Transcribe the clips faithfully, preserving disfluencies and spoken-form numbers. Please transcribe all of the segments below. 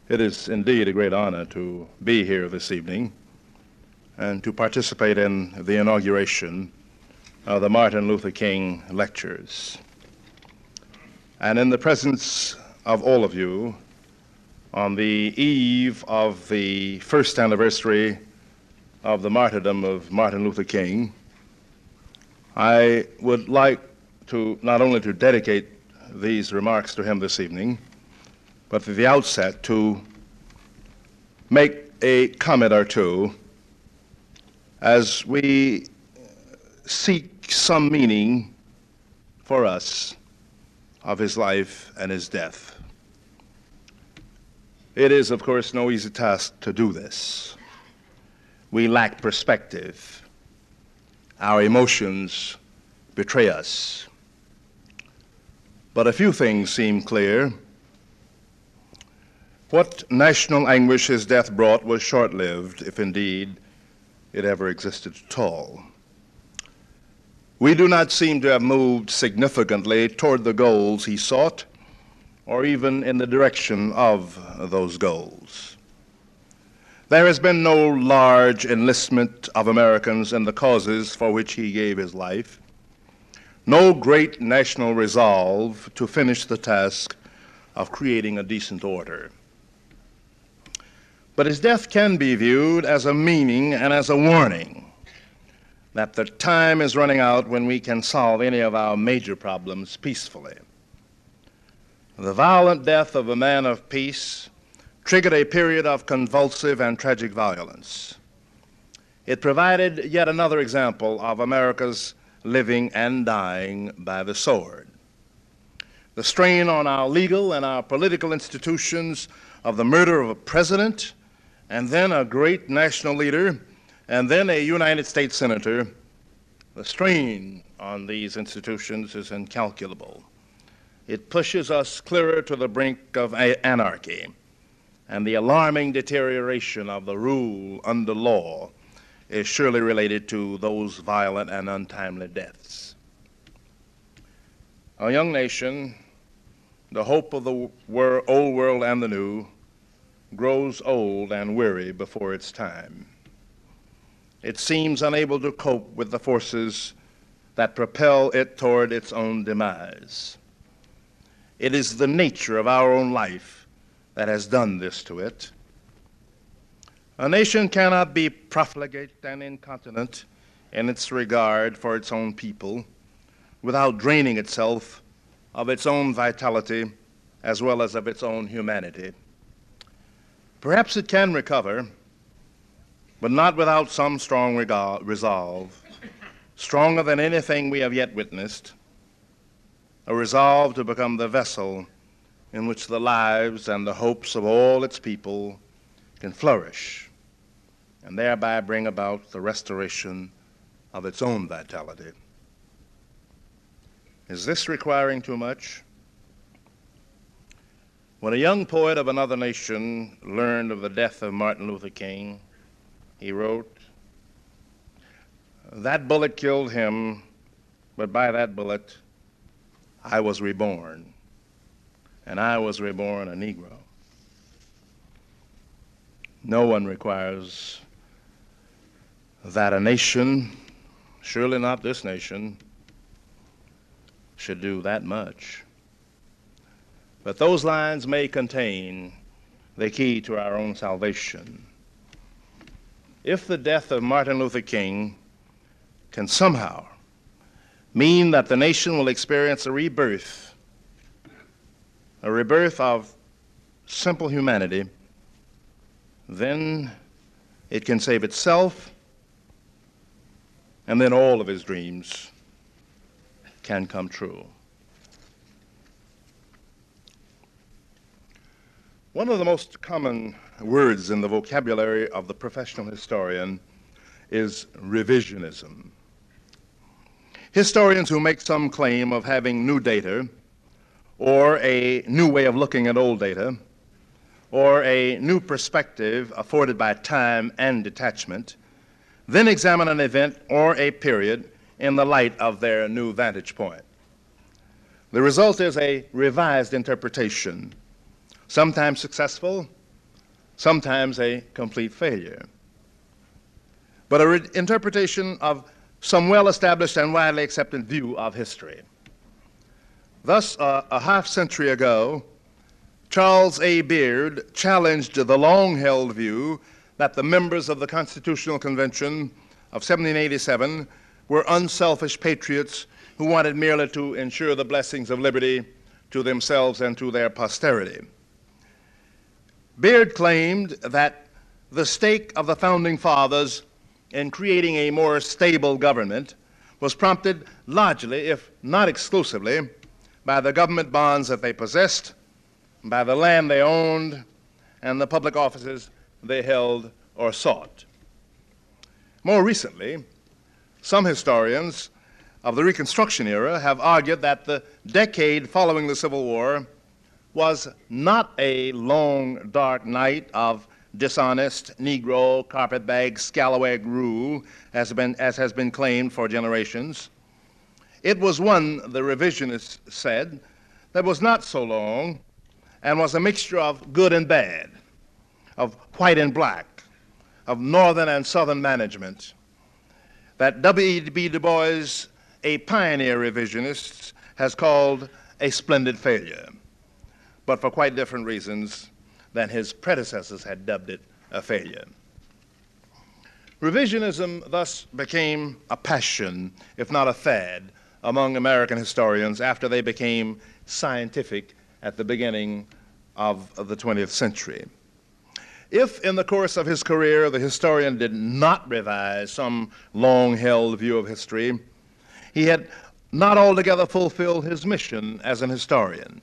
It is indeed a great honor to be here this evening and to participate in the inauguration of the Martin Luther King Lectures. And in the presence of all of you, on the eve of the first anniversary of the martyrdom of Martin Luther King, I would like to not only to dedicate these remarks to him this evening, but at the outset to make a comment or two as we seek some meaning for us of his life and his death. It is, of course, no easy task to do this. We lack perspective. Our emotions betray us. But a few things seem clear. What national anguish his death brought was short-lived, if indeed it ever existed at all. We do not seem to have moved significantly toward the goals he sought, or even in the direction of those goals. There has been no large enlistment of Americans in the causes for which he gave his life, no great national resolve to finish the task of creating a decent order. But his death can be viewed as a meaning and as a warning that the time is running out when we can solve any of our major problems peacefully. The violent death of a man of peace triggered a period of convulsive and tragic violence. It provided yet another example of America's living and dying by the sword. The strain on our legal and our political institutions of the murder of a president, and then a great national leader, and then a United States senator, the strain on these institutions is incalculable. It pushes us clearer to the brink of anarchy and the alarming deterioration of the rule under law is surely related to those violent and untimely deaths. Our young nation, the hope of the wor- old world and the new, grows old and weary before its time. It seems unable to cope with the forces that propel it toward its own demise. It is the nature of our own life that has done this to it. A nation cannot be profligate and incontinent in its regard for its own people without draining itself of its own vitality as well as of its own humanity. Perhaps it can recover, but not without some strong resolve, stronger than anything we have yet witnessed, a resolve to become the vessel in which the lives and the hopes of all its people can flourish and thereby bring about the restoration of its own vitality. Is this requiring too much? When a young poet of another nation learned of the death of Martin Luther King, he wrote, "That bullet killed him, but by that bullet I was reborn, and I was reborn a Negro." No one requires that a nation, surely not this nation, should do that much. But those lines may contain the key to our own salvation. If the death of Martin Luther King can somehow mean that the nation will experience a rebirth, a rebirth of simple humanity, then it can save itself, and then all of his dreams can come true. One of the most common words in the vocabulary of the professional historian is revisionism. Historians who make some claim of having new data, or a new way of looking at old data, or a new perspective afforded by time and detachment, then examine an event or a period in the light of their new vantage point. The result is a revised interpretation, sometimes successful, sometimes a complete failure, but a re- interpretation of some well-established and widely accepted view of history. Thus, uh, a half century ago, Charles A. Beard challenged the long-held view that the members of the Constitutional Convention of seventeen eighty-seven were unselfish patriots who wanted merely to ensure the blessings of liberty to themselves and to their posterity. Beard claimed that the stake of the Founding Fathers in creating a more stable government was prompted largely, if not exclusively, by the government bonds that they possessed, by the land they owned, and the public offices they held or sought. More recently, some historians of the Reconstruction era have argued that the decade following the Civil War was not a long, dark night of dishonest, Negro, carpetbag, scalawag rule, as, been, as has been claimed for generations. It was one, the revisionists said, that was not so long and was a mixture of good and bad, of white and black, of northern and southern management, that W E B Du Bois, a pioneer revisionist, has called a splendid failure, but for quite different reasons than his predecessors had dubbed it a failure. Revisionism thus became a passion, if not a fad, among American historians after they became scientific at the beginning of the twentieth century. If in the course of his career the historian did not revise some long-held view of history, he had not altogether fulfilled his mission as an historian.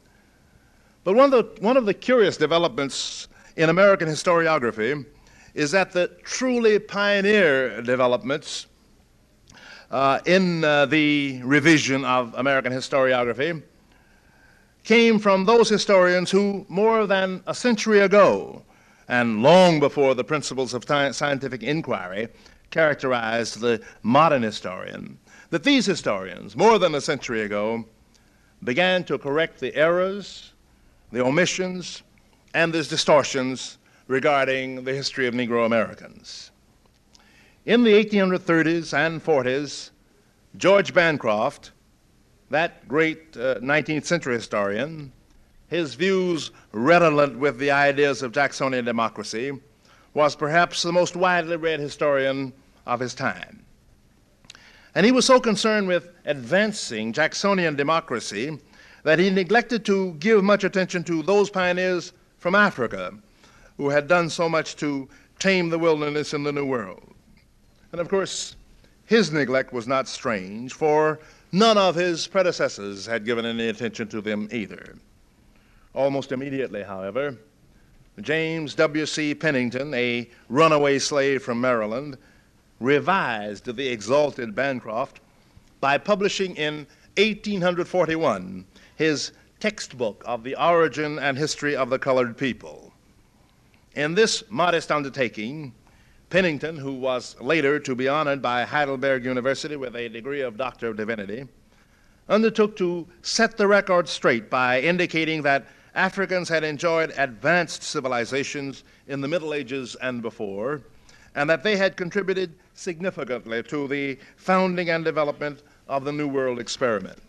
But one of the, one of the curious developments in American historiography is that the truly pioneer developments uh, in uh, the revision of American historiography came from those historians who, more than a century ago, and long before the principles of scientific inquiry characterized the modern historian, that these historians, more than a century ago, began to correct the errors, the omissions, and the distortions regarding the history of Negro Americans. In the eighteen thirties and forties, George Bancroft, that great uh, nineteenth century historian, his views redolent with the ideas of Jacksonian democracy, was perhaps the most widely read historian of his time. And he was so concerned with advancing Jacksonian democracy that he neglected to give much attention to those pioneers from Africa who had done so much to tame the wilderness in the New World. And of course, his neglect was not strange, for none of his predecessors had given any attention to them either. Almost immediately, however, James W C Pennington, a runaway slave from Maryland, revised the exalted Bancroft by publishing in eighteen forty-one his textbook of the origin and history of the colored people. In this modest undertaking, Pennington, who was later to be honored by Heidelberg University with a degree of Doctor of Divinity, undertook to set the record straight by indicating that Africans had enjoyed advanced civilizations in the Middle Ages and before, and that they had contributed significantly to the founding and development of the New World experiment.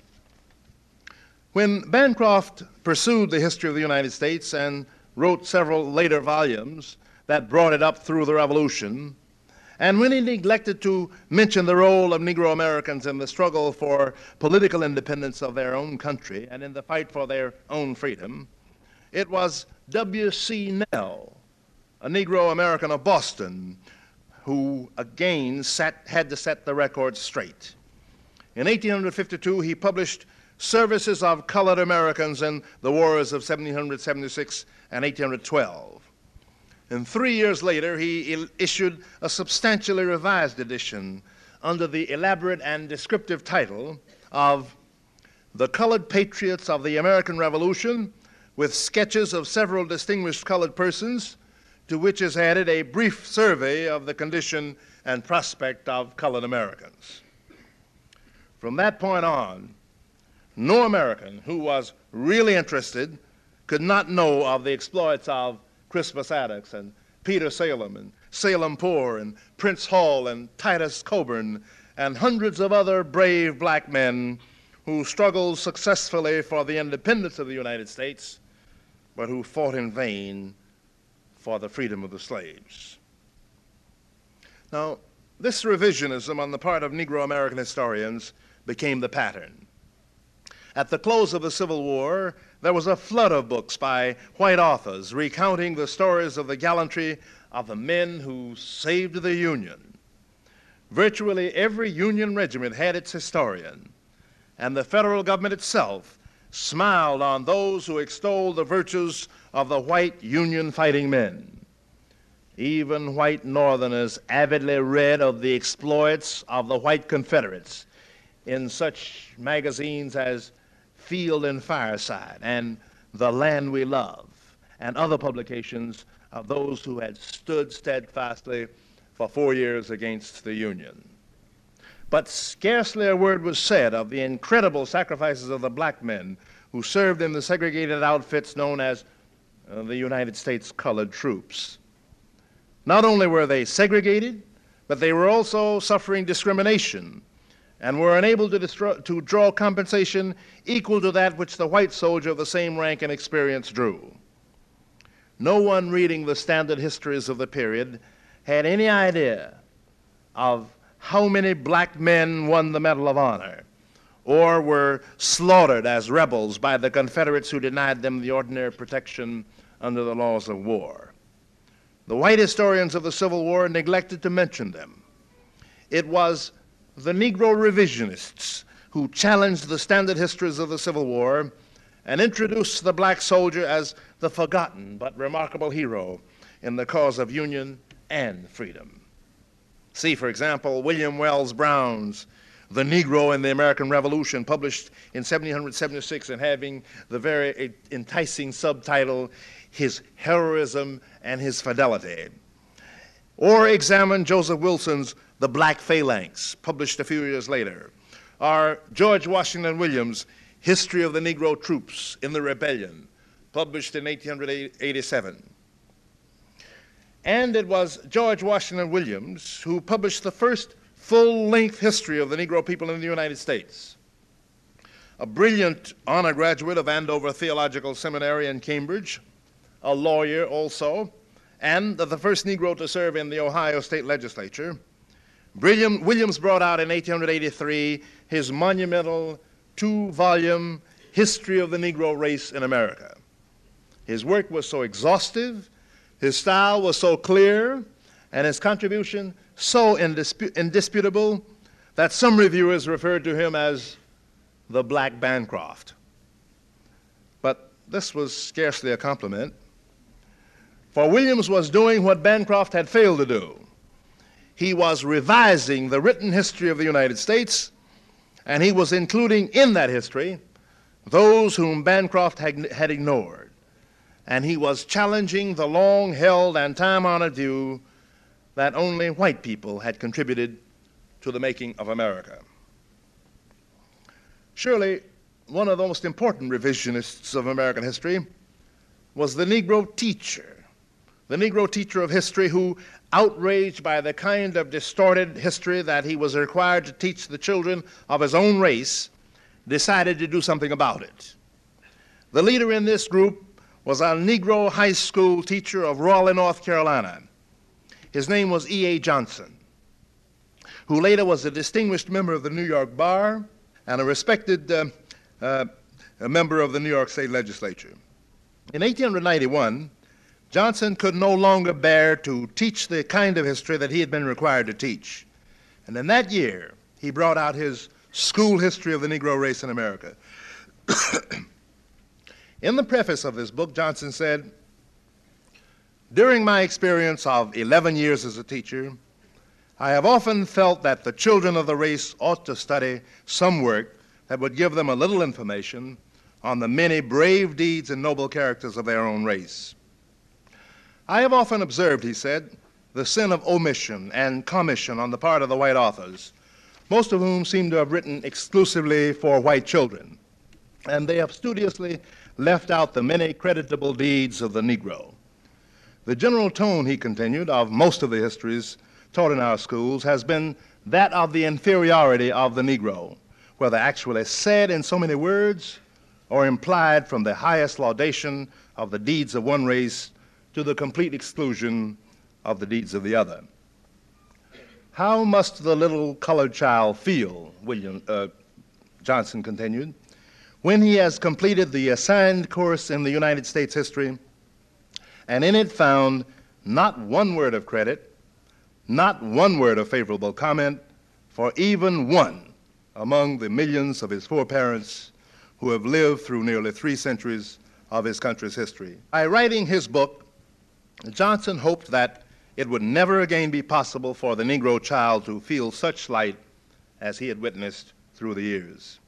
When Bancroft pursued the history of the United States and wrote several later volumes that brought it up through the Revolution, and when he neglected to mention the role of Negro Americans in the struggle for political independence of their own country and in the fight for their own freedom, it was W C Nell, a Negro American of Boston, who again sat, had to set the record straight. In eighteen fifty-two, he published Services of Colored Americans in the Wars of seventeen seventy-six and eighteen twelve. And three years later, he issued a substantially revised edition under the elaborate and descriptive title of The Colored Patriots of the American Revolution, with sketches of several distinguished colored persons, to which is added a brief survey of the condition and prospect of colored Americans. From that point on, no American who was really interested could not know of the exploits of Crispus Attucks and Peter Salem and Salem Poor and Prince Hall and Titus Coburn and hundreds of other brave black men who struggled successfully for the independence of the United States, but who fought in vain for the freedom of the slaves. Now, this revisionism on the part of Negro American historians became the pattern. At the close of the Civil War, there was a flood of books by white authors recounting the stories of the gallantry of the men who saved the Union. Virtually every Union regiment had its historian, and the federal government itself smiled on those who extolled the virtues of the white Union fighting men. Even white Northerners avidly read of the exploits of the white Confederates in such magazines as Field and Fireside and The Land We Love, and other publications of those who had stood steadfastly for four years against the Union. But scarcely a word was said of the incredible sacrifices of the black men who served in the segregated outfits known as uh, the United States Colored Troops. Not only were they segregated, but they were also suffering discrimination and were unable to, distro- to draw compensation equal to that which the white soldier of the same rank and experience drew. No one reading the standard histories of the period had any idea of how many black men won the Medal of Honor or were slaughtered as rebels by the Confederates who denied them the ordinary protection under the laws of war. The white historians of the Civil War neglected to mention them. It was the Negro revisionists who challenged the standard histories of the Civil War and introduced the black soldier as the forgotten but remarkable hero in the cause of union and freedom. See, for example, William Wells Brown's The Negro in the American Revolution, published in seventeen seventy-six and having the very enticing subtitle, His Heroism and His Fidelity. Or examine Joseph Wilson's The Black Phalanx, published a few years later. Or George Washington Williams' History of the Negro Troops in the Rebellion, published in eighteen eighty-seven. And it was George Washington Williams who published the first full-length history of the Negro people in the United States. A brilliant honor graduate of Andover Theological Seminary in Cambridge, a lawyer also, and the first Negro to serve in the Ohio State Legislature, William, Williams brought out in eighteen eighty-three his monumental two-volume History of the Negro Race in America. His work was so exhaustive, his style was so clear, and his contribution so indispu- indisputable that some reviewers referred to him as the Black Bancroft. But this was scarcely a compliment, for Williams was doing what Bancroft had failed to do. He was revising the written history of the United States, and he was including in that history those whom Bancroft had, had ignored. And he was challenging the long-held and time-honored view that only white people had contributed to the making of America. Surely, one of the most important revisionists of American history was the Negro teacher, the Negro teacher of history who, outraged by the kind of distorted history that he was required to teach the children of his own race, decided to do something about it. The leader in this group was a Negro high school teacher of Raleigh, North Carolina. His name was E A Johnson, who later was a distinguished member of the New York Bar and a respected uh, uh, a member of the New York State Legislature. In eighteen ninety-one, Johnson could no longer bear to teach the kind of history that he had been required to teach. And in that year, he brought out his School History of the Negro Race in America. In the preface of this book, Johnson said, "During my experience of eleven years as a teacher, I have often felt that the children of the race ought to study some work that would give them a little information on the many brave deeds and noble characters of their own race. I have often observed," he said, "the sin of omission and commission on the part of the white authors, most of whom seem to have written exclusively for white children, and they have studiously left out the many creditable deeds of the Negro. The general tone, he continued, of most of the histories taught in our schools has been that of the inferiority of the Negro, whether actually said in so many words or implied from the highest laudation of the deeds of one race to the complete exclusion of the deeds of the other. How must the little colored child feel, William uh, Johnson continued, when he has completed the assigned course in the United States history and in it found not one word of credit, not one word of favorable comment for even one among the millions of his foreparents who have lived through nearly three centuries of his country's history. By writing his book, Johnson hoped that it would never again be possible for the Negro child to feel such slight as he had witnessed through the years.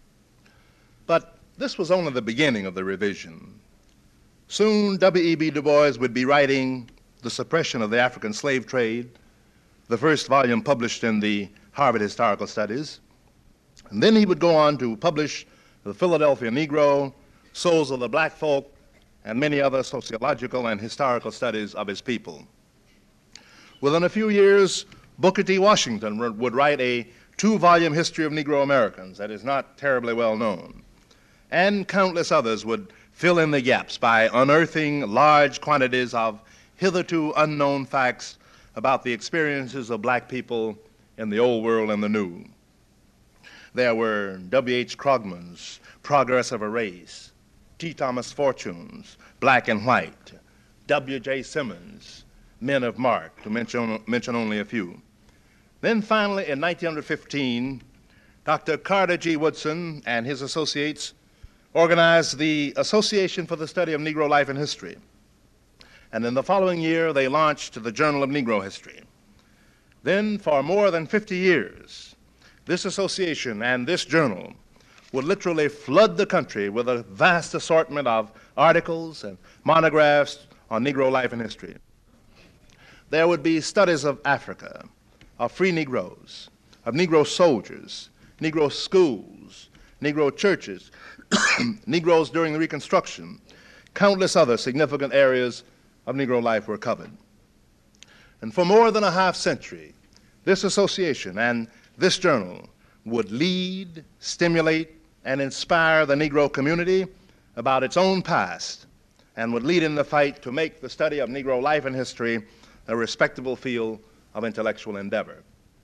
But this was only the beginning of the revision. Soon W E B Du Bois would be writing The Suppression of the African Slave Trade, the first volume published in the Harvard Historical Studies. And then he would go on to publish The Philadelphia Negro, Souls of the Black Folk, and many other sociological and historical studies of his people. Within a few years, Booker T. Washington would write a two-volume history of Negro Americans that is not terribly well known. And countless others would fill in the gaps by unearthing large quantities of hitherto unknown facts about the experiences of black people in the Old World and the New. There were W H Krogman's Progress of a Race, T. Thomas Fortune's Black and White, W J Simmons' Men of Mark, to mention, mention only a few. Then finally, in nineteen fifteen, Doctor Carter G. Woodson and his associates organized the Association for the Study of Negro Life and History. And in the following year, they launched the Journal of Negro History. Then, for more than fifty years, this association and this journal would literally flood the country with a vast assortment of articles and monographs on Negro life and history. There would be studies of Africa, of free Negroes, of Negro soldiers, Negro schools, Negro churches, Negroes during the Reconstruction. Countless other significant areas of Negro life were covered. And for more than a half century, this association and this journal would lead, stimulate, and inspire the Negro community about its own past, and would lead in the fight to make the study of Negro life and history a respectable field of intellectual endeavor.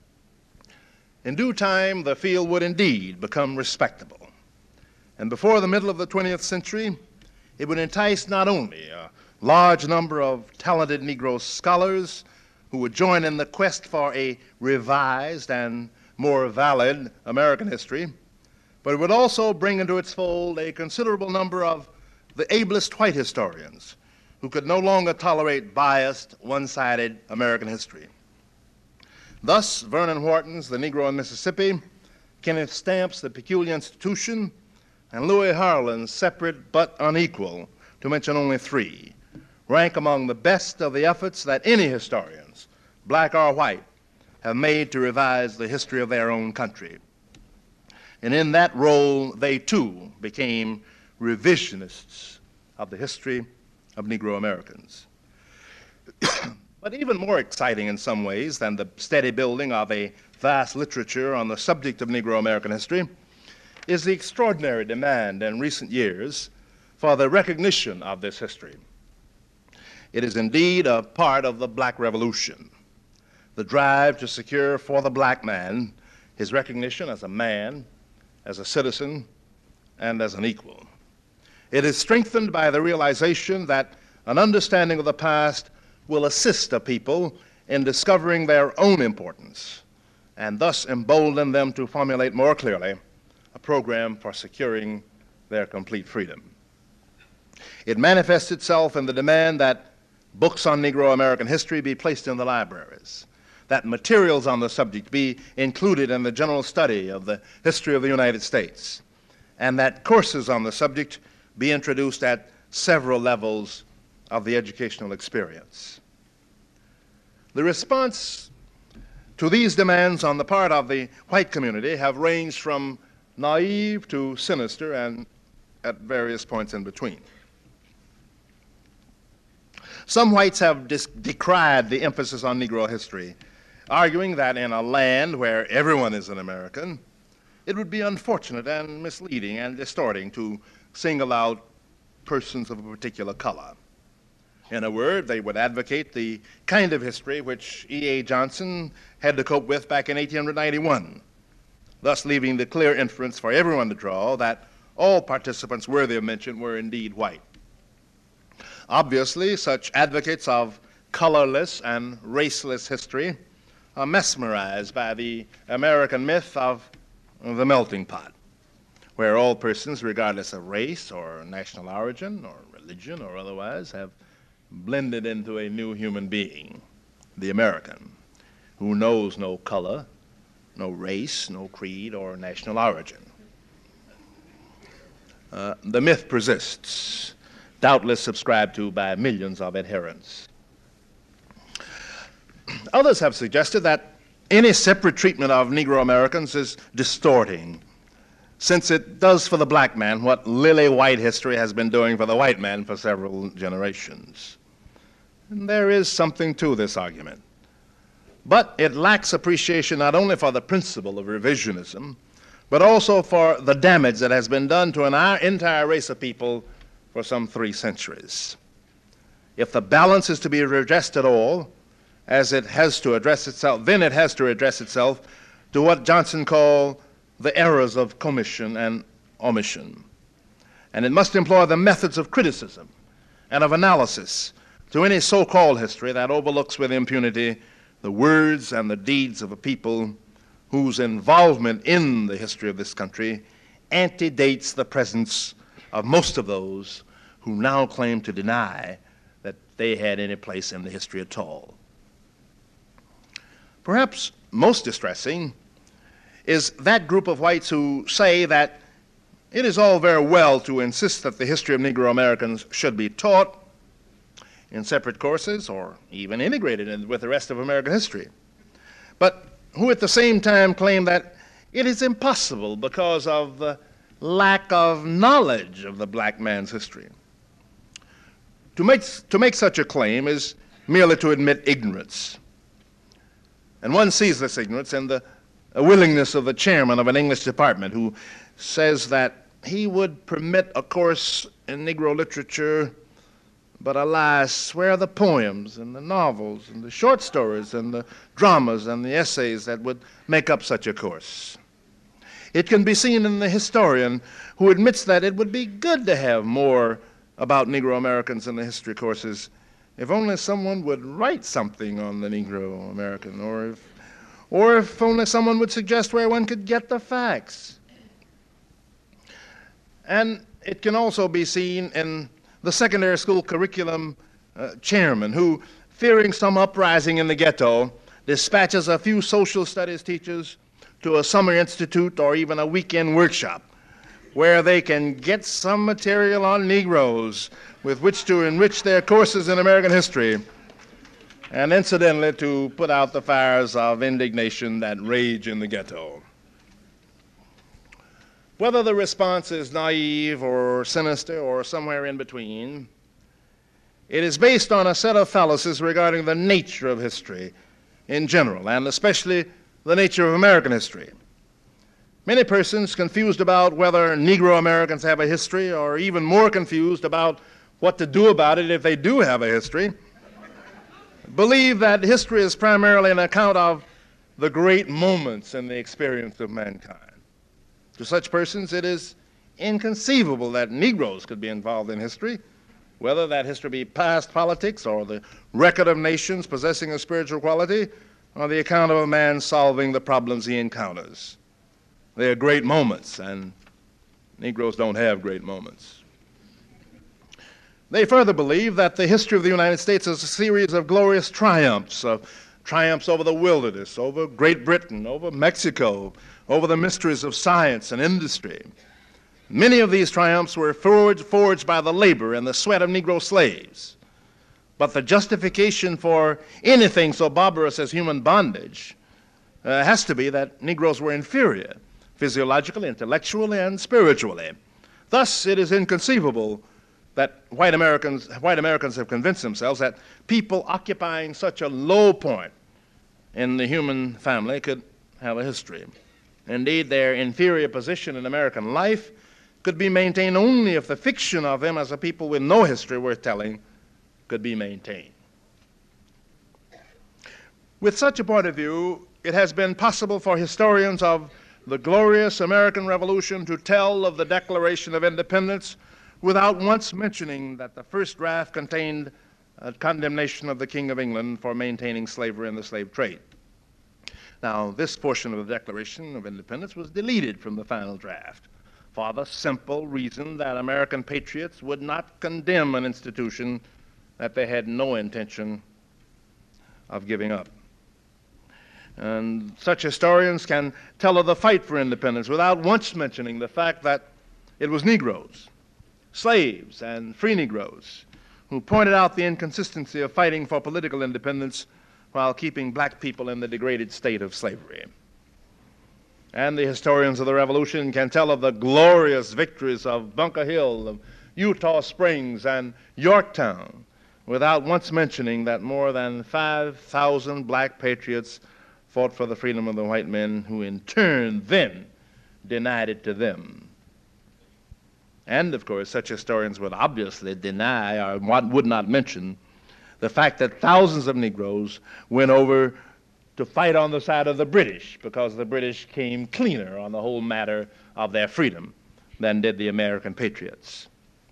In due time, the field would indeed become respectable. And before the middle of the twentieth century, it would entice not only a large number of talented Negro scholars who would join in the quest for a revised and more valid American history, but it would also bring into its fold a considerable number of the ablest white historians who could no longer tolerate biased, one-sided American history. Thus, Vernon Wharton's The Negro in Mississippi, Kenneth Stamp's The Peculiar Institution, and Louis Harlan's Separate but Unequal, to mention only three, rank among the best of the efforts that any historians, black or white, have made to revise the history of their own country. And in that role, they too became revisionists of the history of Negro Americans. But even more exciting in some ways than the steady building of a vast literature on the subject of Negro American history is the extraordinary demand in recent years for the recognition of this history. It is indeed a part of the Black Revolution, the drive to secure for the black man his recognition as a man, as a citizen, and as an equal. It is strengthened by the realization that an understanding of the past will assist a people in discovering their own importance and thus embolden them to formulate more clearly a program for securing their complete freedom. It manifests itself in the demand that books on Negro American history be placed in the libraries, that materials on the subject be included in the general study of the history of the United States, and that courses on the subject be introduced at several levels of the educational experience. The response to these demands on the part of the white community have ranged from naive to sinister and at various points in between. Some whites have dis- decried the emphasis on Negro history, arguing that in a land where everyone is an American, it would be unfortunate and misleading and distorting to single out persons of a particular color. In a word, they would advocate the kind of history which E A Johnson had to cope with back in eighteen ninety-one, thus leaving the clear inference for everyone to draw that all participants worthy of mention were indeed white. Obviously, such advocates of colorless and raceless history are mesmerized by the American myth of the melting pot, where all persons, regardless of race or national origin or religion or otherwise, have blended into a new human being, the American, who knows no color, no race, no creed, or national origin. Uh, the myth persists, doubtless subscribed to by millions of adherents. Others have suggested that any separate treatment of Negro Americans is distorting, since it does for the black man what lily white history has been doing for the white man for several generations. And there is something to this argument. But it lacks appreciation not only for the principle of revisionism, but also for the damage that has been done to an entire race of people for some three centuries. If the balance is to be redressed at all, as it has to address itself, then it has to address itself to what Johnson called the errors of commission and omission. And it must employ the methods of criticism and of analysis to any so-called history that overlooks with impunity the words and the deeds of a people whose involvement in the history of this country antedates the presence of most of those who now claim to deny that they had any place in the history at all. Perhaps most distressing is that group of whites who say that it is all very well to insist that the history of Negro Americans should be taught in separate courses or even integrated in, with the rest of American history, but who at the same time claim that it is impossible because of the lack of knowledge of the black man's history. To make, to make such a claim is merely to admit ignorance. And one sees this ignorance in the willingness of the chairman of an English department who says that he would permit a course in Negro literature, but alas, where are the poems and the novels and the short stories and the dramas and the essays that would make up such a course? It can be seen in the historian who admits that it would be good to have more about Negro Americans in the history courses if only someone would write something on the Negro American, or if, or if only someone would suggest where one could get the facts. And it can also be seen in the secondary school curriculum uh, chairman who, fearing some uprising in the ghetto, dispatches a few social studies teachers to a summer institute or even a weekend workshop where they can get some material on Negroes with which to enrich their courses in American history, and incidentally to put out the fires of indignation that rage in the ghetto. Whether the response is naive or sinister or somewhere in between, it is based on a set of fallacies regarding the nature of history in general, and especially the nature of American history. Many persons confused about whether Negro Americans have a history, or even more confused about what to do about it if they do have a history, believe that history is primarily an account of the great moments in the experience of mankind. To such persons, it is inconceivable that Negroes could be involved in history, whether that history be past politics or the record of nations possessing a spiritual quality, or the account of a man solving the problems he encounters. They are great moments, and Negroes don't have great moments. They further believe that the history of the United States is a series of glorious triumphs, of triumphs over the wilderness, over Great Britain, over Mexico, over the mysteries of science and industry. Many of these triumphs were forged, forged by the labor and the sweat of Negro slaves. But the justification for anything so barbarous as human bondage uh, has to be that Negroes were inferior, physiologically, intellectually, and spiritually. Thus, it is inconceivable that white Americans, white Americans have convinced themselves that people occupying such a low point in the human family could have a history. Indeed, their inferior position in American life could be maintained only if the fiction of them as a people with no history worth telling could be maintained. With such a point of view, it has been possible for historians of the glorious American Revolution to tell of the Declaration of Independence without once mentioning that the first draft contained a condemnation of the King of England for maintaining slavery in the slave trade. Now, this portion of the Declaration of Independence was deleted from the final draft for the simple reason that American patriots would not condemn an institution that they had no intention of giving up. And such historians can tell of the fight for independence without once mentioning the fact that it was Negroes, slaves, and free Negroes who pointed out the inconsistency of fighting for political independence while keeping black people in the degraded state of slavery. And the historians of the Revolution can tell of the glorious victories of Bunker Hill, of Eutaw Springs, and Yorktown without once mentioning that more than five thousand black patriots fought for the freedom of the white men who in turn then denied it to them. And of course, such historians would obviously deny or would not mention the fact that thousands of Negroes went over to fight on the side of the British because the British came cleaner on the whole matter of their freedom than did the American patriots.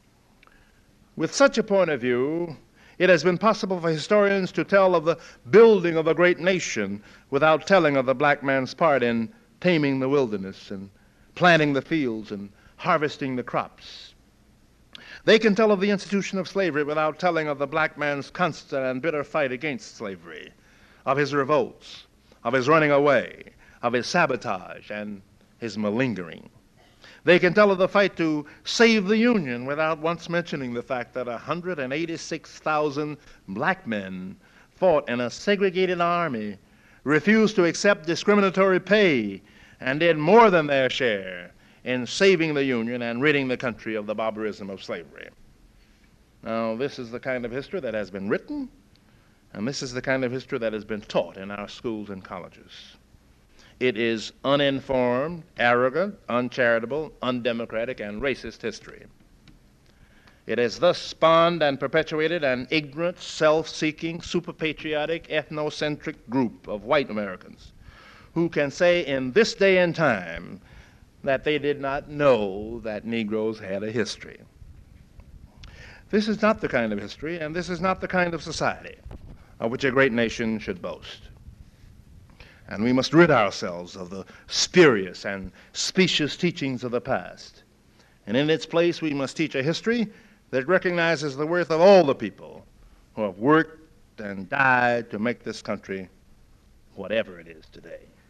With such a point of view, it has been possible for historians to tell of the building of a great nation without telling of the black man's part in taming the wilderness and planting the fields and harvesting the crops. They can tell of the institution of slavery without telling of the black man's constant and bitter fight against slavery, of his revolts, of his running away, of his sabotage, and his malingering. They can tell of the fight to save the Union without once mentioning the fact that one hundred eighty-six thousand black men fought in a segregated army, refused to accept discriminatory pay, and did more than their share in saving the Union and ridding the country of the barbarism of slavery. Now, this is the kind of history that has been written, and this is the kind of history that has been taught in our schools and colleges. It is uninformed, arrogant, uncharitable, undemocratic, and racist history. It has thus spawned and perpetuated an ignorant, self-seeking, super-patriotic, ethnocentric group of white Americans who can say in this day and time that they did not know that Negroes had a history. This is not the kind of history, and this is not the kind of society of which a great nation should boast. And we must rid ourselves of the spurious and specious teachings of the past. And in its place, we must teach a history that recognizes the worth of all the people who have worked and died to make this country whatever it is today.